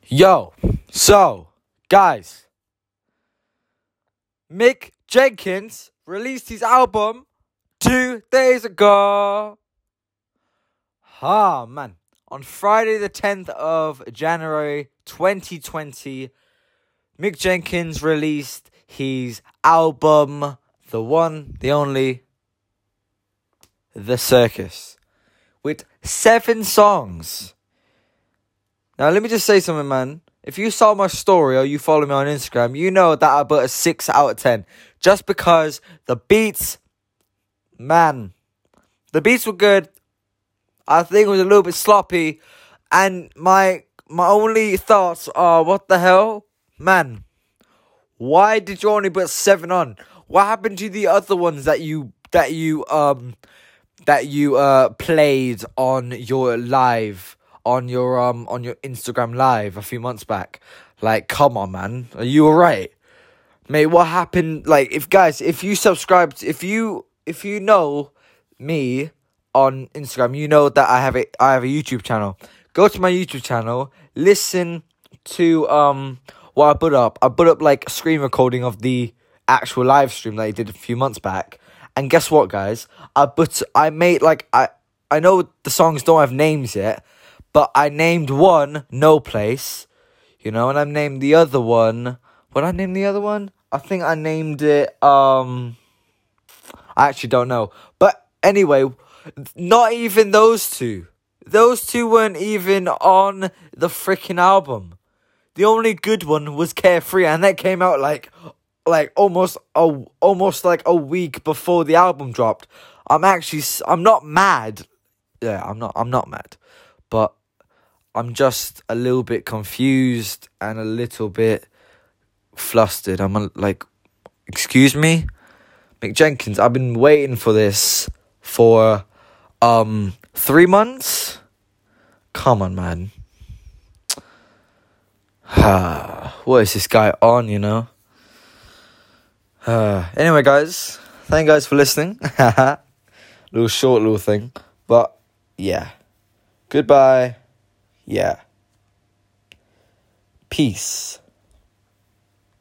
Yo, so, guys, Mick Jenkins released his album 2 days ago. Man. On Friday the 10th of January 2020, Mick Jenkins released his album, the one, the only, The Circus, with 7 songs. Now, let me just say something, man. If you saw my story or you follow me on Instagram, you know that I put a 6 out of 10. Just because the beats, man, the beats were good. I think it was a little bit sloppy. And my only thoughts are, what the hell? Man, why did you only put 7 on? What happened to the other ones that you played on your live? On your Instagram live a few months back? Like, come on, man, are you alright, mate? What happened? Like, if you subscribed, if you know me on Instagram, you know that I have a YouTube channel. Go to my YouTube channel, listen to what I put up. I put up like a screen recording of the actual live stream that I did a few months back. And guess what, guys? I know the songs don't have names yet, but I named one No Place, and I named the other one. What I named the other one? I think I named it, I actually don't know. But anyway, not even those two. Those two weren't even on the freaking album. The only good one was Carefree, and that came out like almost like a week before the album dropped. I'm not mad. Yeah, I'm not mad. But I'm just a little bit confused and a little bit flustered. I'm like, excuse me? Mick Jenkins, I've been waiting for this for 3 months? Come on, man. What is this guy on, Anyway, guys, thank you guys for listening. Little thing. But, yeah. Goodbye. Yeah. Peace.